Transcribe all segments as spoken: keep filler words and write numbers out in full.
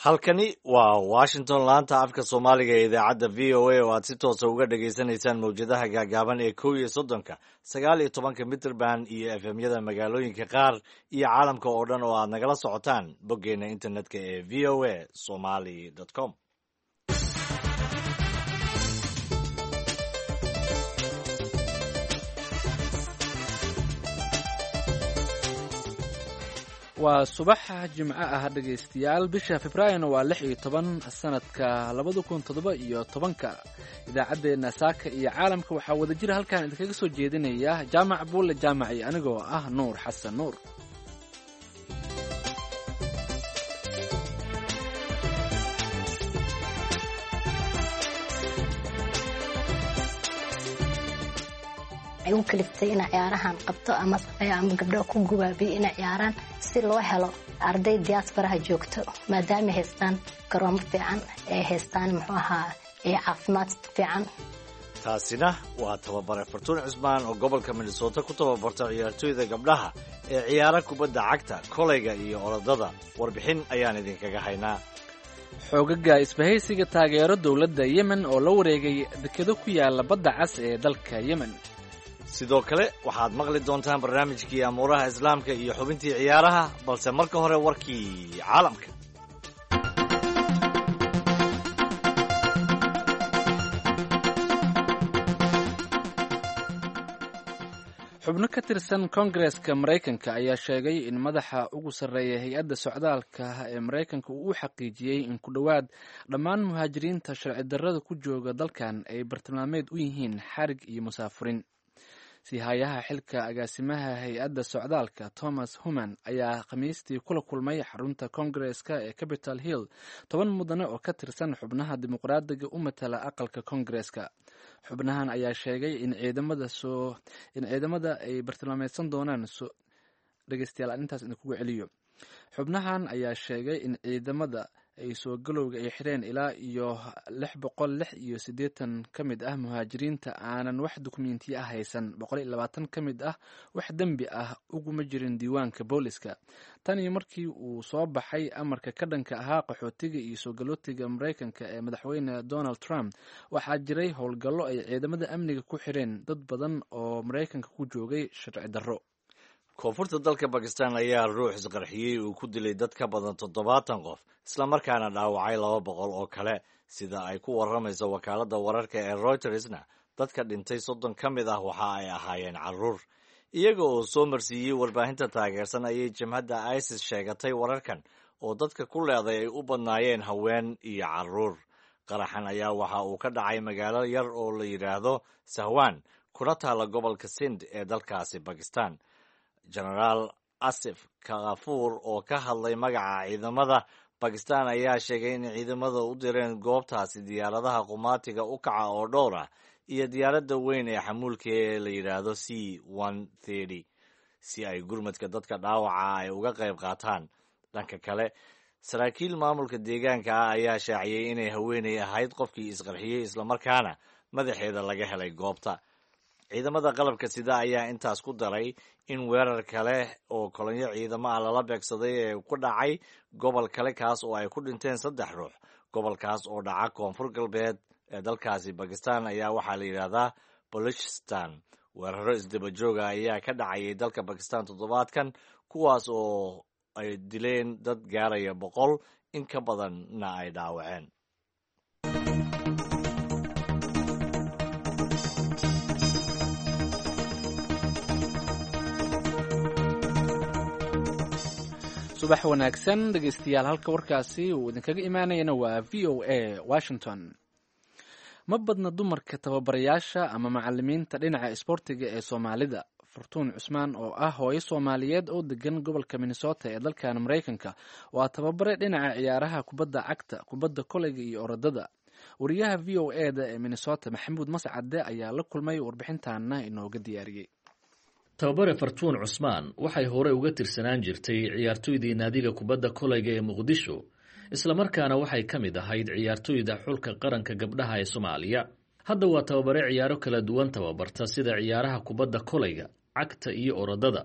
halkani waa washington laanta afka soomaaliga ee idaacadda v o a oo aad si toosa uga dhagaysanaysaan mawjadaha gaagaaban ee kow iyo soddonka sagaal iyo tobanka mitrband iyo efemyada magaalooyinka qaar iyo caalamka oo dhan oo aad nagala socotaan boggeena internetka ee v o a somali com waa subaxa jimco ah dhegaystayaal bisha februaarina waa lix iyo toban sanadka labada kun toddoba iyo tobanka idaacaddeenna saaka iyo caalamka waxaa wada jira halkaan idinkaga soo jeedinaya jaamac buulle jaamac iyo anigoo ah nuur xasan nuur. ay u kaliftay inay ciyaarahan qabto ama ama gabdho ku gubaabiyo inay ciyaaraan si loo helo arday diaspora joogto maadaama haystaan garoomo fiican ee haystaan muxuu ahaa ee caafimaad fiican. taasina waa tababare Fartuun Cusmaan oo gobolka Minnesota ku tababarta ciyaartoyda gabdhaha ee ciyaara kubadda cagta koleyga iyo orodada. warbixin ayaan idinkaga haynaa. xoogaga isbahaysiga taageero dowladda Yemen oo la wareegay dekedo ku yaala badda cas ee dalka Yemen. sidoo kale waxaad maqli doontaan barnaamijkii amuuraha islaamka iyo xubintii ciyaaraha balse marka hore warkii caalamka. xubno ka tirsan koongareeska maraykanka ayaa sheegay in madaxa ugu sarreeya hay-adda socdaalka ee maraykanka uu u xaqiijiyey in ku dhowaad dhammaan muhaajiriinta sharci darrada ku jooga dalkan ay bartilmaameed u yihiin xarig iyo musaafurin. siihayaha xilka agaasimaha hay-adda socdaalka Thomas Human ayaa khamiistii kula kulmay xarunta koongareeska ee Capitol Hill toban mudane oo ka tirsan xubnaha dimuqraadiga u matala aqalka koongareeska. xubnahan ayaa sheegay in ciidamada soo in ciidamada ay bartilmaameedsan doonaan soo dhegeystayaal arrintaas idinkugu celiyo. xubnahan ayaa sheegay in ciidamada ay soo galowga ay xireen ilaa iyo lix boqol lix iyo siddeetan ka mid ah muhaajiriinta aanan wax dukumentiya ah haysan. boqol iyo labaatan ka mid ah wax dembi ah uguma jirin diiwaanka booliska. tan iyo markii uu soo baxay amarka ka dhanka ahaa qaxootiga iyo soo galootiga maraykanka ee madaxweyne Donald Trump waxaa jiray howlgallo ay ciidamada amniga ku xireen dad badan oo maraykanka ku joogay sharci darro. koonfurta dalka Bakistan ayaa ruux isqarxiyey uu ku dilay dad ka badan toddobaatan qof isla markaana dhaawacay laba boqol oo kale sida ay ku waramayso wakaaladda wararka ee Reutersna. dadka dhintay soddon ka mid ah waxa ay ahaayeen carruur iyaga oo soo marsiiyey warbaahinta taageersan ayay jamhadda ISIS sheegatay wararkan oo dadka ku leeday ay u badnaayeen haween iyo carruur. qaraxan ayaa waxa uu ka dhacay magaalo yar oo la yidhaahdo Sahwan kuna taala gobolka Sind ee dalkaasi Bakistan. genaraal Asif Khafuur oo ka hadlay magaca ciidamada Bakistan ayaa sheegay in ciidamada u direen goobtaasi diyaaradaha qumaatiga u kaca oo dhowr ah iyo diyaaradda weyn ee xamuulka ee la yidhaahdo C one thirty si ay gurmadka dadka dhaawaca ay uga qayb qaataan. dhanka kale saraakiil maamulka deegaanka ah ayaa shaaciyey inay haweeney ahayd qofkii isqarxiyey islamarkaana madaxeeda laga helay goobta. ciidamada qalabka sida ayaa intaas ku daray in weerar kale oo kolonyo ciidamo ah lala beegsaday ee ku dhacay gobol kale kaas oo ay ku dhinteen saddex ruux. gobolkaas oo dhaca koonfur galbeed ee dalkaasi Bakistan ayaa waxaa la yidhaahdaa Baluchistan. weeraro isdaba jooga ayaa ka dhacayay dalka Bakistan toddobaadkan kuwaas oo ay dileen dad gaaraya boqol in ka badanna ay dhaawaceen. subax wanaagsan dhegaystayaal, halka warkaasi uu idinkaga imaanayana waa v o a Washington. ma badna dumarka tababarayaasha ama macalimiinta dhinaca isboortiga ee Soomaalida. Fartuun Cusmaan oo ah hooyo Soomaaliyeed oo degan gobolka Minnesota ee dalkan Maraykanka waa tababare dhinaca ciyaaraha kubadda cagta, kubadda koleyga iyo orodada. wariyaha v o a da ee Minnesota Maxamuud Mascade ayaa la kulmay warbixintaana inooga diyaariyey. tababare Fartuun Cusmaan waxay hore uga tirsanaan jirtay ciyaartoydii naadiga kubadda koleyga ee Muqdisho isla markaana waxay ka mid ahayd ciyaartoyda xulka qaranka gabdhaha ee Soomaaliya. hadda waa tababare ciyaaro kala duwan tababarta sida ciyaaraha kubadda koleyga, cagta iyo orodada.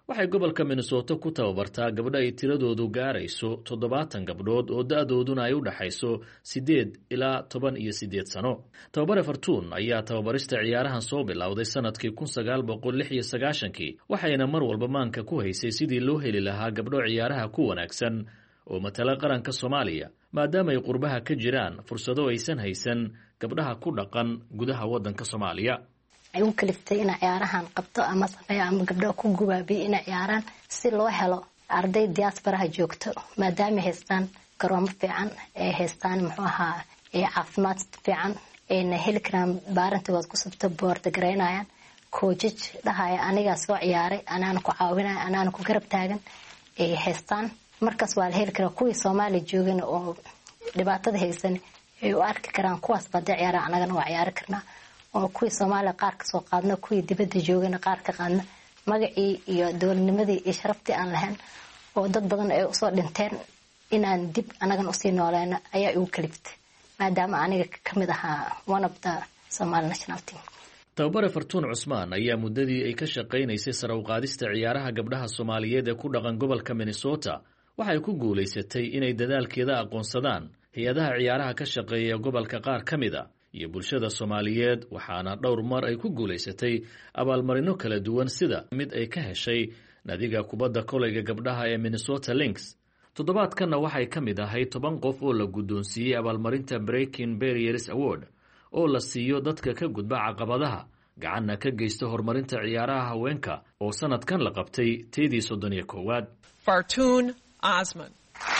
waxay gobolka minnesota ku tababartaa gabdho ay tiradoodu gaarayso toddobaatan gabdhood oo da-dooduna ay u dhaxayso siddeed ilaa toban iyo siddeed sano. tababare fartuun ayaa tababarista ciyaarahan soo bilowday sanadkii kun sagaal boqol lix iyo sagaashankii waxayna mar walba maanka ku haysay sidii loo heli lahaa gabdho ciyaaraha ku wanaagsan oo matala qaranka Soomaaliya maadaama ay qurbaha ka jiraan fursado aysan haysan gabdhaha ku dhaqan gudaha waddanka Soomaaliya. ay u kaliftay in ciyaarahan qabto ama sameeyo ama gabdho ku gubaabiyo in ciyaaraan si loo helo arday diaspora joogto maadaama haystaan garoomo fiican ee haystaan muxuu ahaa ee caafimaad fiican ee heli karaan baarantood ku sabta board gareynayaan coach dhahaya aniga soo ciyaaray anaan ku caawinay anaan ku garab taagan ee haystaan markaas waa la heli karaa kuwii Soomaali joogan oo dhibaatada haysan ay u arki karaan kuwaas bada ciyaara anagana waa ciyaari karnaa oo kuwii Soomaali qaar ka soo qaadna kuwii dibadda joogana qaar ka qaadna magacii iyo dawladnimadii iyo sharaftii aan lahayn oo dad badan ay u soo dhinteen inaan dib anagana u sii nooleena ayaa igu kaliftay maadaama aniga ka mid ahaa one of the Somali national team. tababare fartuun cusmaan ayaa muddadii ay ka shaqaynaysay sare u qaadista ciyaaraha gabdhaha Soomaaliyeed ee ku dhaqan gobolka Minnesota waxay ku guuleysatay inay dadaalkeeda aqoonsadaan hay'adaha ciyaaraha ka shaqeeya gobolka qaar ka mid ah iyo bulshada Soomaaliyeed waxaana dhowr mar ay ku guuleysatay abaalmarino kala duwan sida mid ay ka heshay nadiga kubadda kolayga gabdhaha ee Minnesota Lynx. toddobaadkanna waxay ka mid ahay toban qof oo la guddoonsiiyey abaalmarinta Breaking Barriers Award oo la siiyo dadka ka gudba caqabadaha gacanna ka geysta horumarinta ciyaaraha haweenka oo sanadkan la qabtay teedii soddon iyo koowaad. Fartuun Osman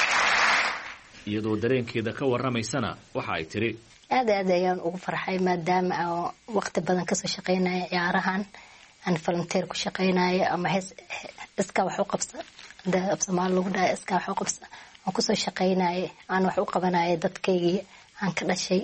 iyadoo dareenkeeda ka warramaysana waxa ay tiri aad aad ayaan ugu farxay maadaama aan waqti badan ka soo shaqeynay ciyaarahan aan volunteer ku shaqeynay ama hees iska wax u qabsa da Soomaali lagu dhahay iska wax u qabsa aan ku soo shaqeynay aan wax u qabanay dadkayga aan ka dhashay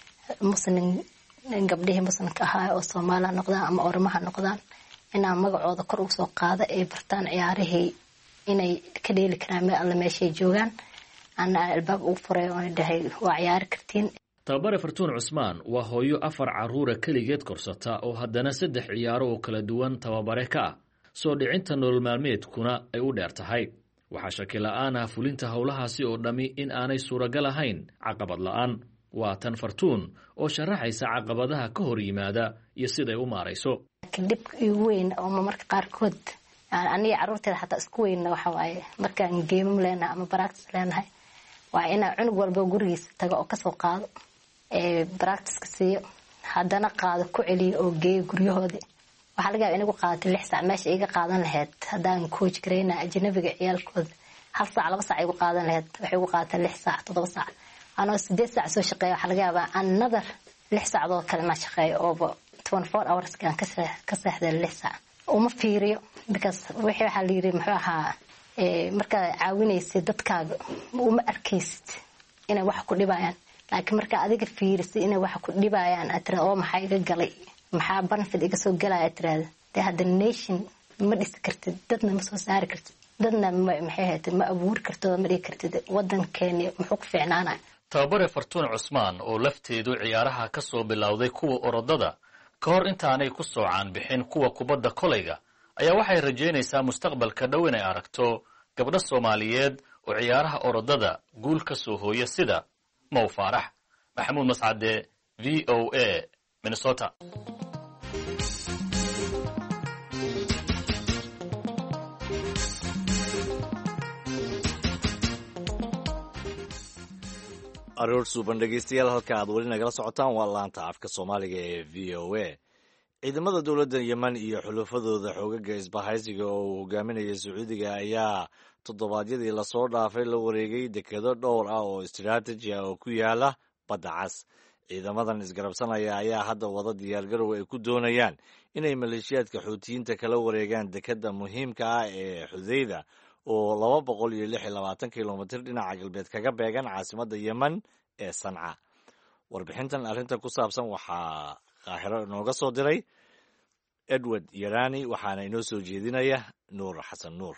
muslim gabdhaha muslimka ahaa oo Soomaali noqdaan ama Oromaha noqdaan inaan magacooda kor u soo qaado ay bartaan ciyaarihii inay ka dheeli karaan meel alla meeshay joogaan ana albaab u furay oo dhahay waa ciyaar kartiin. tababare fartuun cusmaan waa hooyo afar caruura kaligeed korsata oo haddana saddex ciyaaro oo kala duwan tababare ka ah soo dhicinta nolol maalmeedkuna ay u dheer tahay. waxaa shaki la'aan ah fulinta howlahaasi oo dhammi in aanay suuragal ahayn caqabad la'aan. waa tan fartuun oo sharaxaysa caqabadaha ka hor yimaada iyo siday u maarayso. kadib ugu weyn oo marka qaarkood aniga caruurteeda xataa isku weyn waxa waaye markaan geemam leenahay ama practice leenahay waa in cunug walba gurigiisa tago oo ka soo qaado ee practice siiyo haddana qaado ku celiyo oo geeyo guryahoodii waxa laga yaabaa inagu qaadato lix saac meesha iga qaadan lahayd haddaan coach gareyna ajnabiga ciyaalkooda hal saac laba saac igu qaadan lahayd waxay igu qaadataa lix saac toddoba saac anoo siddeed saac soo shaqeeyo waxa laga yaabaa another lix saacadood kale ma shaqeeyo oo twenty-four hours kan ka ka seexday lix saac uma fiiriyo because wixii waxa la yiri muxuu ahaa ee marka caawinaysid dadkaaga uma arkaysid inay wax ku dhibayaan laakiin marka adiga fiirisid inay wax ku dhibayaan atra oo maxay iga galay maxaa benefit iga soo galay atra de hadda nation ma dhis kartid dadna ma soo saari kartid dadna maxay hay'ad ma abuur kartid ma dhigi kartid wadankeena muxuu ku fiicnaanaa. tababare fartuun cusmaan oo lafteedu ciyaaraha ka soo bilowday kuwa orodada ka hor intaanay ku soo caan bixin kuwa kubadda kolayga ayaa waxay rajaynaysaa mustaqbalka dhow inay aragto gabdho Soomaaliyeed oo ciyaaraha orodada guul ka soo hooya sida Mow Faarax. Maxamuud Mascade, V O A, Minnesota. aroor suuban dhegeystayaal halka aad weli nagala socotaan waa laanta afka Soomaaliga ee V O A. ciidamada dowladda Yemen iyo xulufadooda xoogaga isbahaysiga oo uu hogaaminaya Sacuudiga ayaa toddobaadyadii la soo dhaafay la wareegay dekedo dhowr ah oo istiraatiiji ah oo ku yaala badda cas. ciidamadan isgarabsanaya ayaa hadda wada diyaargarow ay ku doonayaan inay maleeshiyaadka xuutiyiinta kala wareegaan dekeda muhiimka ah ee Xudayda oo laba boqol iyo lix iyo labaatan kilomitir dhinaca galbeed kaga beegan caasimadda Yemen ee Sanca. warbixintan arrinta ku saabsan waxaa qaahiro inooga soo diray Edward Yarani waxaana inoo soo jeedinaya Nuur Xasan Nuur.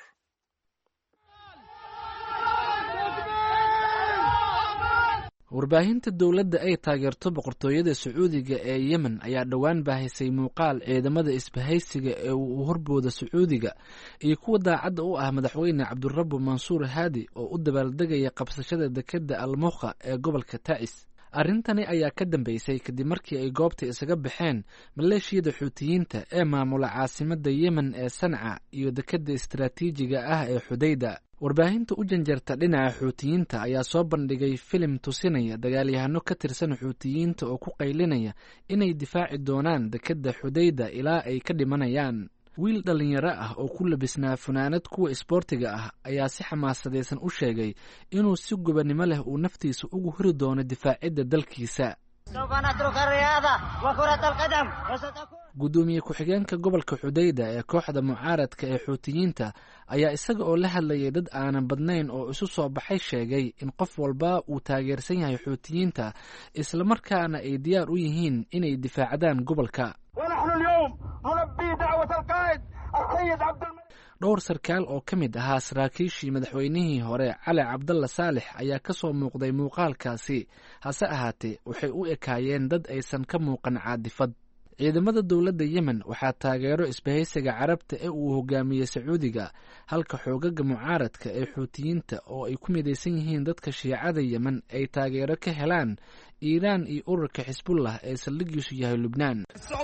warbaahinta dowladda ay taageerto boqortooyada sacuudiga ee yemen ayaa dhowaan baahisay muuqaal ciidamada isbahaysiga ee uu horbooda sacuudiga iyo kuwa daacadda u ah madaxweyne cabdurabbu mansuur haadi oo u dabaaldegaya qabsashada dekedda almuqa ee gobolka tacis. arrintani ayaa ka dambeysay kadib markii ay goobta isaga baxeen maleeshiyada xuutiyiinta ee maamula caasimadda yemen ee sanca iyo dekedda istaraatiijiga ah ee xudayda. warbaahinta u janjarta dhinaca xuutiyiinta ayaa soo bandhigay filim tusinaya dagaalyahano ka tirsan xuutiyiinta oo ku qaylinaya inay difaaci doonaan dekedda xudayda ilaa ay ka dhimanayaan. wiil dhallinyaro ah oo ku labisnaa funaanad kuwa isboortiga ah ayaa si xamaasadaysan u sheegay inuu si gobannimo leh uu naftiisa ugu hori doono difaacidda dalkiisa. guddoomiye ku-xigeenka gobolka xudayda ee kooxda mucaaradka ee xuutiyiinta ayaa isaga oo la hadlayay dad aanan badnayn oo isu soo baxay sheegay in qof walba uu taageersan yahay xuutiyiinta islamarkaana ay diyaar u yihiin inay difaacdaan gobolka. dhowr sarkaal oo ka mid ahaa saraakiishii madaxweynihii hore cali cabdalla saalex ayaa ka soo muuqday muuqaalkaasi, hase ahaatee waxay u ekaayeen dad aysan ka muuqan caadifad. ciidamada dowladda yemen waxaa taageero isbahaysiga carabta ee uu hogaamiyey sacuudiga, halka xoogaga mucaaradka ee xuutiyiinta oo ay ku midaysan yihiin dadka shiicada yemen ay taageero ka helaan iiraan iyo ururka xisbullah ee saldhigiisu yahay lubnaan.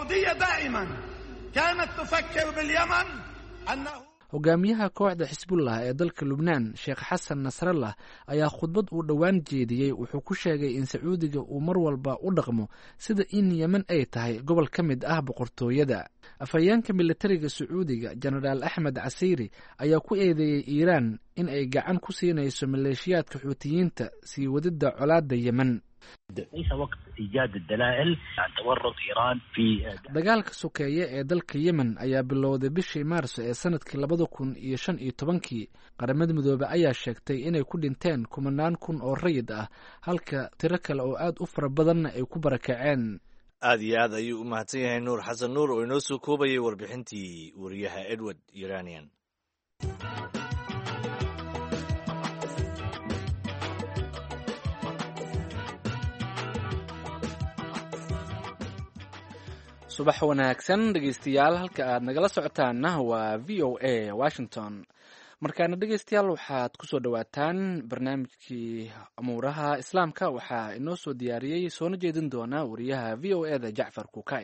hogaamiyaha kooxda xisbullah ee dalka lubnaan sheekh xasan nasrallah ayaa khudbad uu dhowaan jeediyey wuxuu ku sheegay in sacuudiga uu mar walba u dhaqmo sida in yemen ay tahay gobol ka mid ah boqortooyada. afhayeenka militariga sacuudiga jenaraal axmed casiiri ayaa ku eedeeyey iiraan in ay gacan ku siinayso maleeshiyaadka xuutiyiinta sii wadida colaadda yemen. dagaalka sokeeye ee dalka yemen ayaa bilowday bishii maarso ee sanadkii labada kun iyo shan iyo tobankii. qaramada midoobe ayaa sheegtay inay ku dhinteen kumanaan kun oo rayid ah, halka tiro kale oo aad u fara badanna ay ku barakaceen. aad iyo aad ayuu u mahadsan yahay nuur xasan nuur oo inoo soo koobayay warbixintii wariyaha edward iranian. subax wanaagsan dhegeystayaal, halka aad nagala socotaanna waa v o a washington. markaana dhegeystayaal waxaad kusoo dhawaataan barnaamijkii amuuraha islaamka. waxaa inoo soo diyaariyey soona jeedin doona wariyaha v o e da jacfar kukay.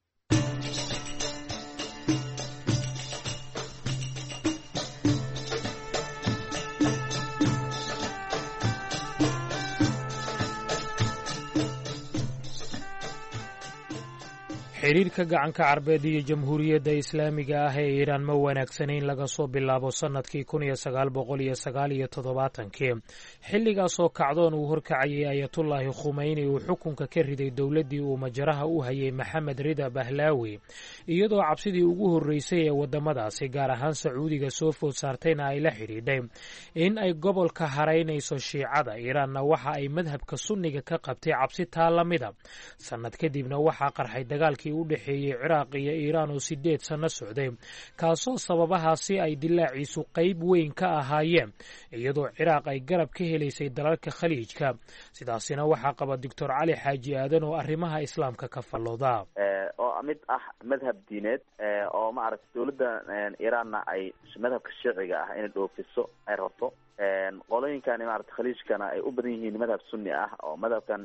xiriirka gacanka carbeed iyo jamhuuriyadda islaamiga ah ee iiraan ma wanaagsanayn laga soo bilaabo sannadkii kun iyo sagaal boqol iyo sagaal iyo toddobaatankii, xilligaasoo kacdoon uu horkacayay ayatullaahi khumeyni uu xukunka ka riday dowladdii uu majaraha u hayay maxamed rida bahlaawi, iyadoo cabsidii ugu horreysay ee waddamadaasi gaar ahaan sacuudiga soo food saartayna ay la xidhiidhay in ay gobolka haraynayso shiicada. iiraanna waxa ay madhabka sunniga ka qabtay cabsi taa la mida. sannad kadibna waxaa qarxay dagaalkii u dhexeeyey ciraaq iyo iiraan oo sideed sanno socday, kaasoo sababahaasi ay dilaaciisu qayb weyn ka ahaayeen, iyadoo ciraaq ay garab ka helaysay dalalka khaliijka. sidaasina waxaa qaba doctor cali xaaji aadan oo arrimaha islaamka ka fallooda. oo mid ah madhab diineed oo maaragtay dowladda iiraanna ay madhabka shiiciga ah inay dhoofiso ay rabto. qolooyinkani maarata khaliijkana ay u badan yihiin madhab sunni ah, oo madhabkan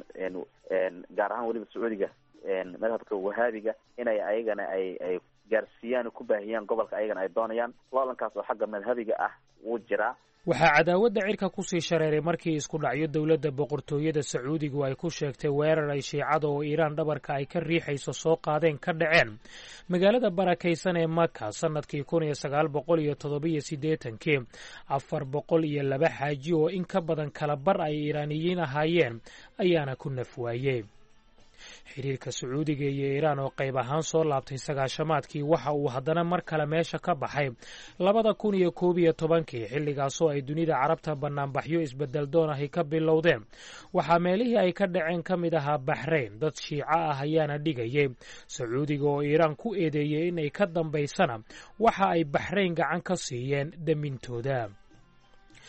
gaar ahaan weliba sacuudiga madhabka wahaabiga inay ayagana ay ay gaarsiiyaan ku baahiyaan gobolka ayagana ay doonayaan. loolankaas oo xagga madhabiga ah wuu jiraa. waxaa cadaawadda cirka kusii shareeray markii isku dhacyo dowladda boqortooyada sacuudigu ay ku sheegtay weerar ay shiicada oo iiraan dhabarka ay ka riixayso soo qaadeen ka dhaceen magaalada barakaysan ee maka sannadkii kun iyo sagaal boqol iyo toddobiyo siddeetankii. afar boqol iyo laba xaaji oo in ka badan kala bar ay iiraaniyiin ahaayeen ayaana ku naf waayey. xiriirka sacuudiga iyo iiraan oo qayb ahaan soo laabtay sagaashamaadkii waxa uu haddana mar kale meesha ka baxay labada kun iyo koob iyo tobankii, xilligaasoo ay dunida carabta banaanbaxyo isbedel doon ahi ka bilowdeen. waxaa meelihii ay ka dhaceen ka mid ahaa baxrayn. dad shiico ah ayaana dhigayay. sacuudiga oo iiraan ku eedeeyey inay ka dambaysana waxa ay baxrayn gacan ka siiyeen damintooda.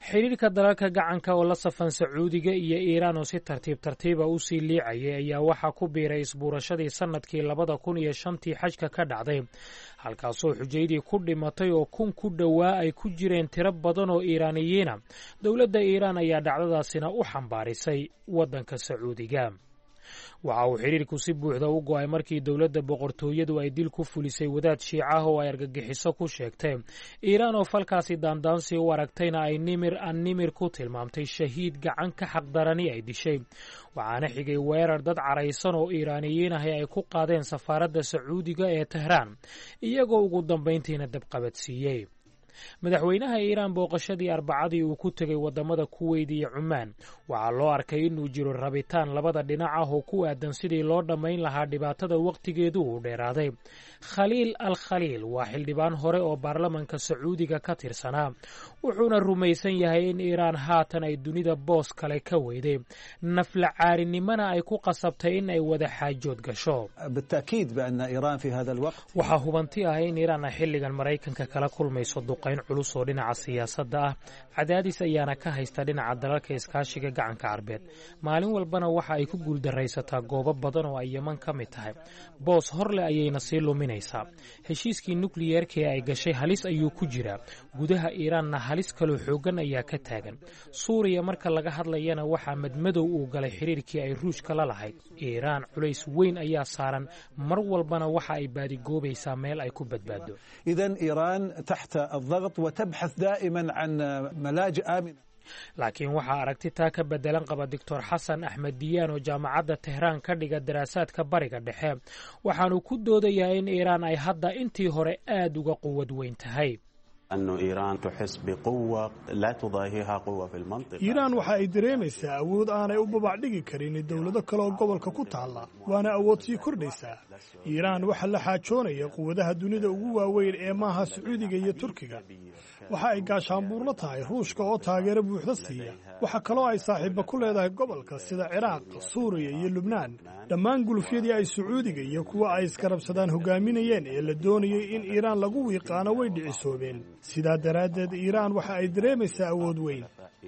xiriirka dalalka gacanka oo la safan sacuudiga iyo iiraan oo si tartiib tartiiba u sii liicayay ayaa waxaa ku biiray isbuurashadii sannadkii labada kun iyo shantii xajka ka dhacday halkaasoo xujaydii ku dhimatay oo kun ku dhowaa ay ku jireen tiro badan oo iiraaniyiina. dowladda iiraan ayaa dhacdadaasina u xambaarisay waddanka sacuudiga. waxa uu xidhiirku si buuxda u go'ay markii dowladda boqortooyadu ay dil ku fulisay wadaad shiicaah oo ay argagixiso ku sheegtay. iiraan oo falkaasi daandaansi u aragtayna ay nimir an nimir ku tilmaamtay shahiid gacan ka xaqdarani ay dishay. waxaana xigay weerar dad caraysan oo iiraaniyiin ahi ay ku qaadeen safaaradda sacuudiga ee tehraan iyagoo ugu dambayntiina dabqabadsiiyey. madaxweynaha iiraan booqashadii arbacadii uu ku tegay waddamada kuweyt iyo cumaan waxaa loo arkay inuu jiro rabitaan labada dhinac ah oo ku aadan sidii loo dhammayn lahaa dhibaatada wakhtigeedu uu dheeraaday. khaliil al khaliil waa xildhibaan hore oo baarlamanka sacuudiga ka tirsanaa wuxuuna rumaysan yahay in iiraan haatan ay dunida boos kale ka weyday nafla caarinimana ay ku qasabtay in ay wada xaajood gasho. waxaa hubanti ah in iiraan ay xilligan maraykanka kala kulmayso duqayn culus oo dhinaca siyaasadda ah. cadaadis ayaana ka haysta dhinaca dalalka iskaashiga gacanka carbeed. maalin walbana waxa ay ku guuldaraysataa goobo badan oo ay yeman ka mid tahay. boos horle ayayna sii luminaysaa. heshiiskii nukliyeerka ee ay gashay halis ayuu ku jiraa. gudaha iiraanna halis kaloo xooggan ayaa ka taagan. suuriya marka laga hadlayana waxaa madmadow uu galay xiriirkii ay ruushka la lahayd. iiraan culays weyn ayaa saaran mar walbana waxa ay baadigoobaysaa meel ay ku badbaado. laakiin waxaa aragti taa ka bedelan qaba doctor xasan axmed diyaan oo jaamacadda tehraan ka dhiga daraasaadka bariga dhexe. waxaanu ku doodayaa in iiraan ay hadda intii hore aad uga quwad weyn tahay. iiraan waxa ay dareemaysaa awood aanay u babacdhigi karin dowlado kale oo gobolka ku taalla, waana awood sii kordhaysaa. iiraan waxaa la xaajoonaya quwadaha dunida ugu waaweyn ee maaha sacuudiga iyo turkiga. waxa ay gaashaanbuurla tahay ruushka oo taageero buuxda siiya. waxa kaloo ay saaxiiba ku leedahay gobolka sida ciraaq, suuriya iyo lubnaan. dhammaan gulufyadii ay sacuudiga iyo kuwa ay iskarabsadaan hogaaminayeen ee la doonayay in iiraan lagu wiiqaano way dhicisoobeen. sidaa daraaddeed iiraan waxa ay dareemaysaa awood weyn.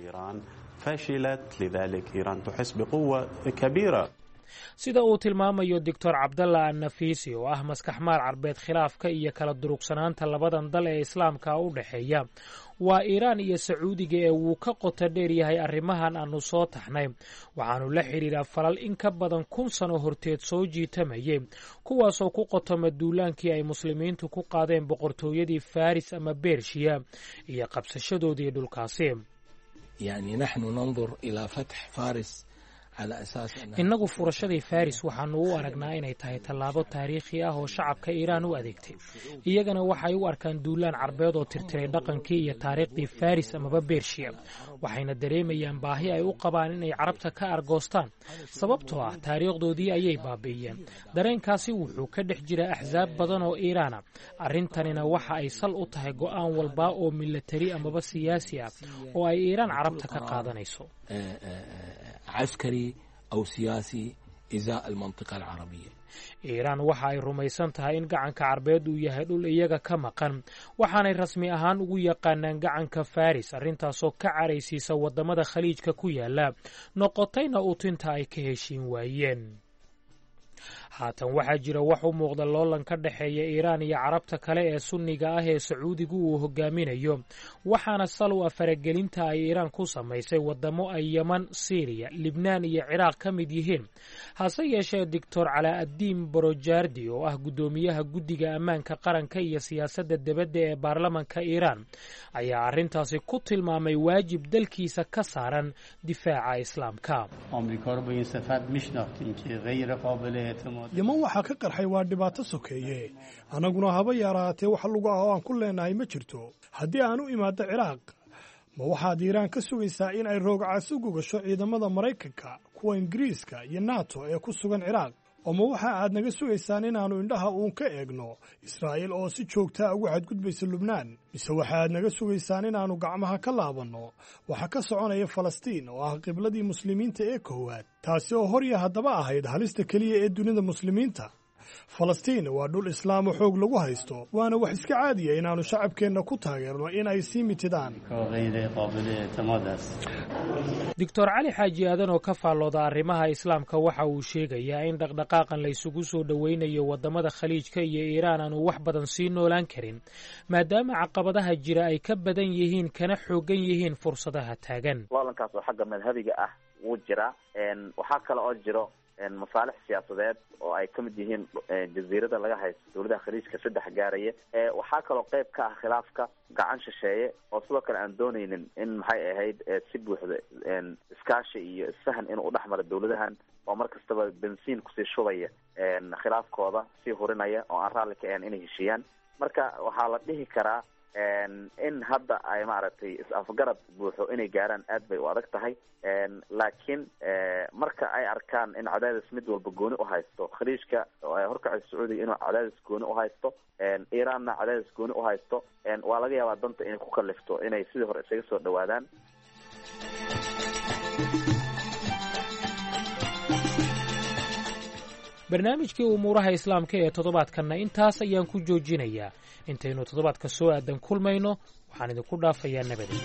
sida uu tilmaamayo doctor cabdalla annafiisi oo ah maskaxmaal carbeed khilaafka iyo kala durugsanaanta labadan dal ee islaamka u dhexeeya, waa iiraan iyo sacuudiga ee wuu ka qoto dheer yahay arrimahan aanu soo taxnay. waxaanu la xidhiidhaa falal in ka badan kun sano horteed soo jiitamayay, kuwaasoo ku qotoma duulaankii ay muslimiintu ku qaadeen boqortooyadii faris ama bershiya iyo qabsashadoodii dhulkaasi. yani naxnu nandur ilaa fatx faris innagu furashadii faris waxaanu u aragnaa inay tahay tallaabo taariikhi ah oo shacabka iiraan u adeegtay. iyagana waxay u arkaan duulaan carbeed oo tirtiray dhaqankii iyo taariikhdii faris amaba bershiya. waxayna dareemayaan baahi ay u qabaan inay carabta ka argoostaan sababtoo ah taariikhdoodii ayay baabi'iyeen. dareenkaasi wuxuu ka dhex jiraa axsaab badan oo iiraana. arrintanina waxa ay sal u tahay go'aan walba oo milatari amaba siyaasi ah oo ay iiraan carabta ka qaadanayso. عسكري أو سياسي إزاء المنطقة العربية. iiraan waxa ay rumaysan tahay in gacanka carbeed uu yahay dhul iyaga ka maqan, waxaanay rasmi ahaan ugu yaqaanaan gacanka faris, arrintaasoo ka caraysiisa waddamada khaliijka ku yaala, noqotayna utinta ay ka heshiin waayeen. haatan waxaa jira wax u muuqda loolan ka dhexeeya iiraan iyo carabta kale ee sunniga ah ee sacuudigu uu hogaaminayo, waxaana sal u ah faragelinta ay iiraan ku samaysay waddamo ay yeman, siiriya, libnaan iyo ciraaq ka mid yihiin. hase yeeshee doctor calaa'addiin borojardi oo ah guddoomiyaha guddiga ammaanka qaranka iyo siyaasadda dibadda ee baarlamanka iiraan ayaa arrintaasi ku tilmaamay waajib dalkiisa ka saaran difaaca islaamka. yeman waxaa ka qarxay waa dhibaato sokeeye. annaguna haba yaraatee wax lugu ah oo aan ku leenahay ma jirto. haddii aan u imaaddo ciraaq, ma waxaad iiraan ka sugaysaa in ay roogcaas u gogasho ciidamada maraykanka, kuwa ingiriiska iyo nato ee ku sugan ciraaq? oo ma waxa aad naga sugaysaan inaannu indhaha uun ka eegno israa'iil oo si joogtaa ugu xadgudbaysa lubnaan? mise waxa aad naga sugaysaan inaannu gacmaha ka laabanno waxa ka soconaya falastiin oo ah qibladii muslimiinta ee koowaad, taasi oo hor iyo haddaba ahayd halista keliya ee dunida muslimiinta? falastiin waa dhul islaamo xoog lagu haysto waana wax iska caadiya inaannu shacabkeenna ku taageerno in ay sii mitidaan. doctor cali xaaji aadan oo ka faallooda arrimaha islaamka waxa uu sheegayaa in dhaqdhaqaaqan la isugu soo dhoweynayo waddamada khaliijka iyo iiraan aanu wax badan sii noolaan karin maadaama caqabadaha jira ay ka badan yihiin kana xoogan yihiin fursadaha taagan. loolankaas oo xagga madhabiga ah wuu jiraa. waxaa kale oo jiro masaalix siyaasadeed oo ay ka mid yihiin jaziirada laga haysto dowladaha khaliijka saddex gaaraya. waxaa kaloo qayb ka ah khilaafka gacan shisheeye oo sidoo kale aan doonaynin in maxay ahayd si buuxda iskaashi iyo isfahan inuu dhex maro dowladahan oo mar kastaba bensiin kusii shubaya khilaafkooda sii hurinaya oo aan raalli ka ahayn inay heshiiyaan. marka waxaa la dhihi karaa in hadda ay maaragtay is-afgarad buuxo inay gaaraan aad bay u adag tahay. laakiin marka ay arkaan in cadaadis mid walba gooni u haysto, khaliijka oo ay horkacay sacuudiga inuu cadaadis gooni u haysto, iiraanna cadaadis gooni u haysto, waa laga yaabaa danta inay ku kallifto inay sidii hore isaga soo dhawaadaan. barnaamijkii umuuraha islaamka ee toddobaadkanna intaas ayaan ku joojinayaa. intaynu toddobaadka soo aadan kulmayno waxaan idinku dhaafayaa nabadgelyo.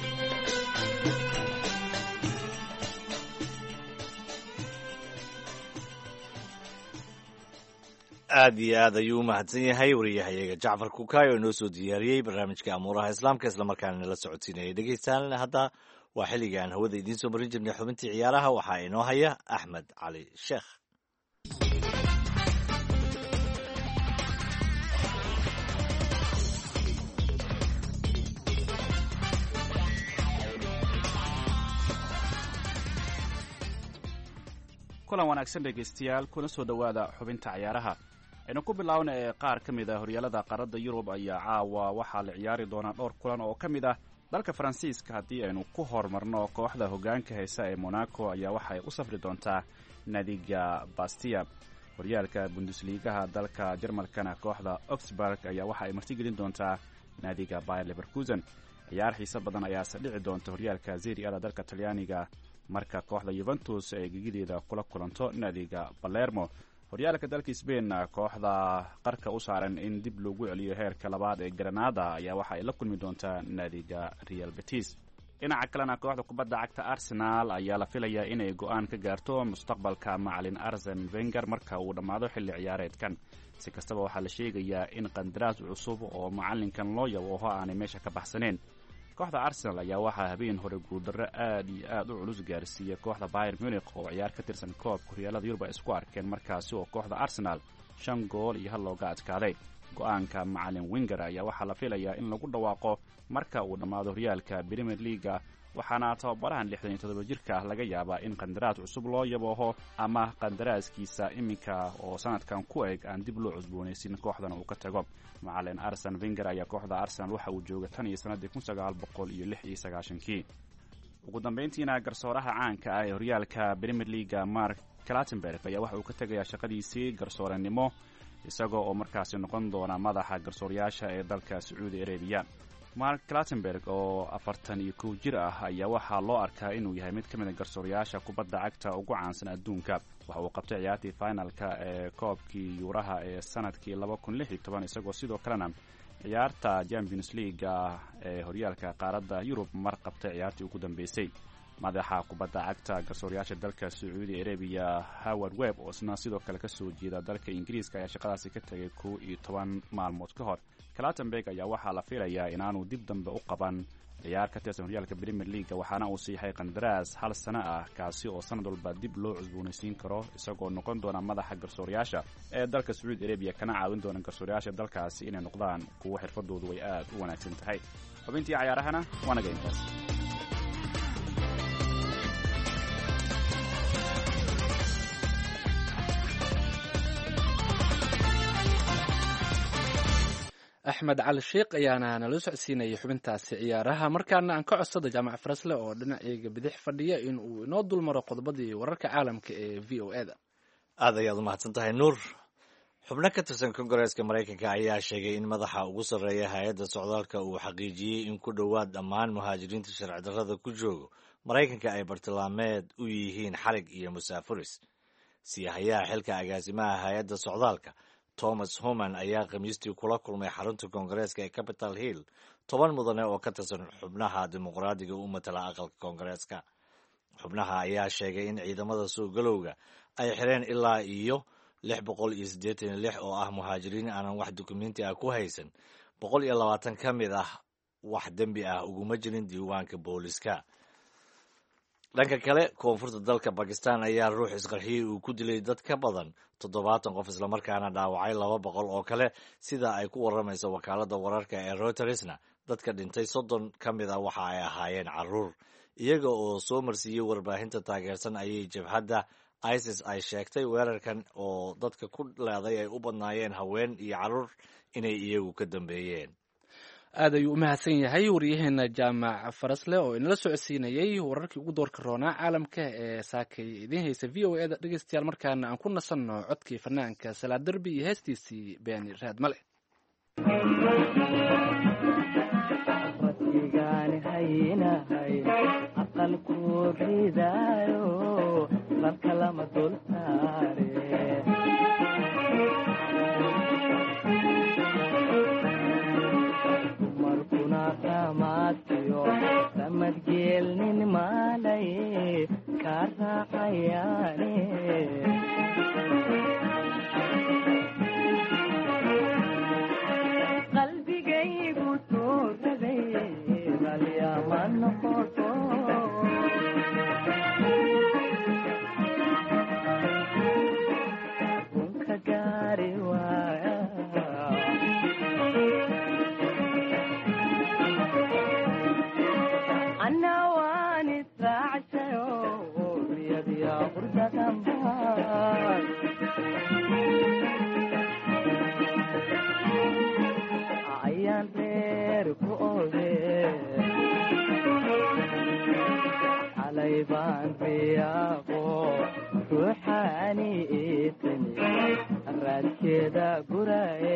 aad iyo aad ayuu u mahadsan yahay wariyahayaga jacfar kukaay oo inoo soo diyaariyey barnaamijka amuuraha islaamka islamarkaana nala socodsiinayay. dhegeystayaal hadda waa xilliga aan hawada idiin soo marin jirnay xubintii ciyaaraha. waxaa inoo haya axmed cali sheekh. kulan wanaagsan dhegaystayaal, kuna soo dhowaada xubinta ciyaaraha. aynu ku bilaawna ee qaar ka mid a horyaalada qaaradda yurub ayaa caawa waxaa la ciyaari doonaa dhowr kulan oo ka mid ah dalka faransiiska. haddii aynu ku horumarno, kooxda hoggaanka haysa ee monaco ayaa waxay u safri doontaa naadiga bastia. horyaalka bundesligaha dalka jarmalkana kooxda augsburg ayaa waxa ay martigelin doontaa naadiga bayer leverkusen. ciyaar xiise badan ayaase dhici doonta horyaalka serie a dalka talyaaniga marka kooxda yuventus ay gegideeda kula kulanto naadiga balermo. horyaalka dalka sbain, kooxda qarka u saaran in dib loogu celiyo heerka labaad ee granada ayaa waxa ay la kulmi doontaa naadiga real betis. dhinaca kalena kooxda kubadda cagta arsenal ayaa la filayaa inay go-aan ka gaarto mustaqbalka macalin arsen wenger marka uu dhammaado xilli ciyaareedkan. si kastaba waxaa la sheegayaa in qandaraas cusub oo macalinkan loo yabooho aanay meesha ka baxsaneen. kooxda arsenal ayaa waxaa habeen hore guuldarro aad iyo aad u culus gaarsiiyey kooxda bayer munich oo ciyaar ka tirsan koobka horyaalada yurub ay isku arkeen, markaasi oo kooxda arsenal shan gool iyo hal looga adkaaday. go-aanka macalin wenger ayaa waxaa la filayaa in lagu dhawaaqo marka uu dhammaado horyaalka premier leaga, waxaana tababarahan lixdan iyo toddoba jirka ah laga yaabaa in qandaraas cusub loo yabooho ama qandaraaskiisa iminka oo sanadkan ku eg aan dib loo cusboonaysin kooxdana uu ka tago. macalin arsen wenger ayaa kooxda arsenal waxa uu jooga tan iyo sanadii kun sagaal boqol iyo lix iyo sagaashankii. ugu dambayntiina garsooraha caanka ah ee horyaalka premier leaga mark clattenberg ayaa waxa uu ka tegayaa shaqadiisii garsooranimo isagoo oo markaasi noqon doona madaxa garsoorayaasha ee dalka sacuudi arabiya. mark clattenberg oo afartan iyo kow jir ah ayaa waxaa loo arkaa inuu yahay mid ka mid a garsoorayaasha kubadda cagta ugu caansan adduunka. waxa uu qabtay ciyaartii finalka ee koobkii yuuraha ee sanadkii laba kun lix iyo toban, isagoo sidoo kalena ciyaarta champions leaga ee horyaalka qaaradda yurub mar qabtay ciyaartii ugu dambeysay. madaxa kubadda cagta garsoorayaasha dalka sacuudi arabiya howard webb oo isna sidoo kale ka soo jeeda dalka ingiriiska ayaa shaqadaasi ka tegay kow iyo toban maalmood ka hor. clattenberg ayaa waxaa la filayaa inaanu dib dambe u qaban ciyaar ka tirsan horyaalka premier leaga, waxaana uu siixay qandaraas hal sano ah kaasi oo sanad walba dib loo cusboonaysiin karo, isagoo noqon doona madaxa garsoorayaasha ee dalka sacuudi arabiya, kana caawin doona garsoorayaasha dalkaasi inay noqdaan kuwo xirfadoodu way aad u wanaagsan tahay. xubintii cayaarahana waa naga intaas. axmed cali sheekh ayaana nala socodsiinayay xubintaasi ciyaaraha. markaana aan ka codsada jaamac farasle oo dhinacayga bidix fadhiya in uu inoo dulmaro qodobadii wararka caalamka ee v o e da. aad ayaad umahadsan tahay nuur. xubno ka tirsan kongareeska maraykanka ayaa sheegay in madaxa ugu sarreeya hay-adda socdaalka uu xaqiijiyey in ku dhowaad dhammaan muhaajiriinta sharci darrada ku joogo maraykanka ay bartilmaameed u yihiin xarig iyo musaafuris. siyahayaha xilka agaasimaha hay-adda socdaalka thomas homan ayaa khamiistii kula kulmay xarunta koongareeska ee capitol hill toban mudane oo ka tirsan xubnaha dimuqraadiga u matala aqalka koongareeska. xubnaha ayaa sheegay in ciidamada soo galowga ay xireen ilaa iyo lix boqol iyo siddeetan iyo lix oo ah muhaajiriin aanan wax dukumenti ah ku haysan. boqol iyo labaatan ka mid ah wax dembi ah uguma jirin diiwaanka booliska. dhanka kale, koonfurta dalka bakistan ayaa ruux isqarxiyey uu ku dilay dad ka badan toddobaatan qof islamarkaana dhaawacay laba boqol oo kale, sida ay ku warramayso wakaaladda wararka ee reutersna. dadka dhintay soddon ka mid ah waxa ay ahaayeen carruur. iyaga oo soo marsiiyey warbaahinta taageersan ayay jabhadda isis ay sheegtay weerarkan oo dadka ku leeday ay u badnaayeen haween iyo carruur inay iyagu ka dambeeyeen. aad ayuu u mahadsan yahay waryaheena jaamac farasle oo inala socodsiinayey wararkii ugu doorka roonaa caalamka ee saakay idiin haysa v o eda. dhegeystayaal, markaana aan ku nasanno codkii fanaanka salaad derbi iyo heestiisii beeni raad male. samadgeelnin maalay ka raacayaane qalbigaygu soo ragay ralyama noqoto unka gaari waaya ayaan reer ku ode xalay baan riyaaqo ruuxaani itani raadkeeda guraye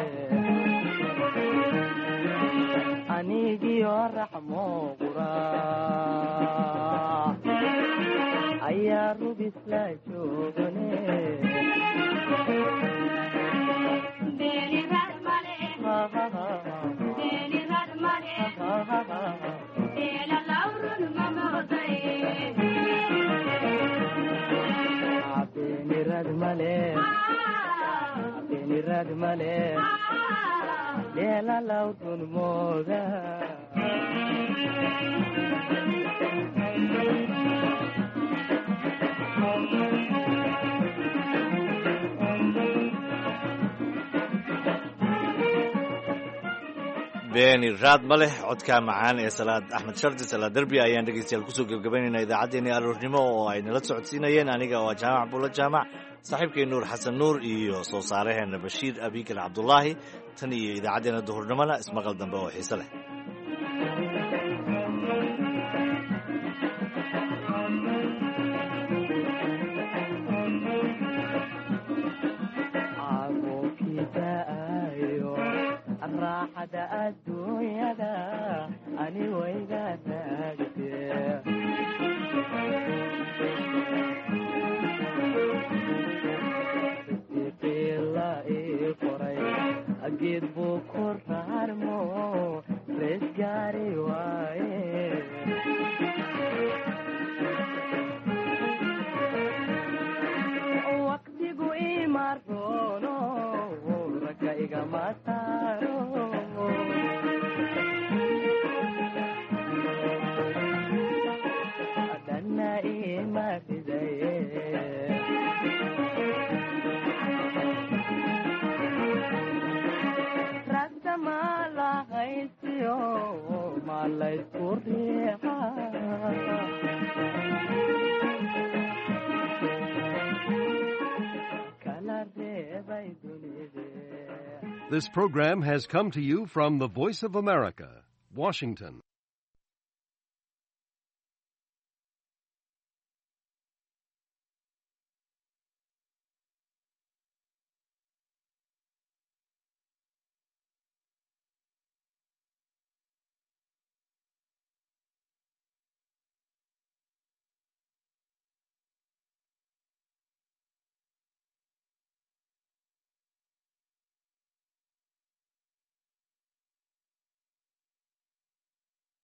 anigiyo raxmo qura ayaa rubis la joogane beenirad male beenirad male leela lawdun mooda beeni raad ma leh codka macaan ee salaad axmed shardi salaad derbi ayaan dhegeystayaal kusoo gebgabaynaynaa idaacaddeenii aroornimo oo ay nala socodsiinayeen aniga waa jaamac bulla jaamac, saaxiibkay nuur xasan nuur iyo soo saaraheenna bashiir abikar cabdulaahi. tan iyo idaacaddeenna duhurnimona ismaqal dambe oo xiise leh. raaxada adduunyada ani wayga taagtee siqiila ii qoray geed buu ku raarmo rees gaari waaye waqtigu ima roono ragga igama taaro dhanna ima ridaye ragta ma la haysiyo ma laysku riixa kala reebay dunide. This program has come to you from the Voice of America, Washington.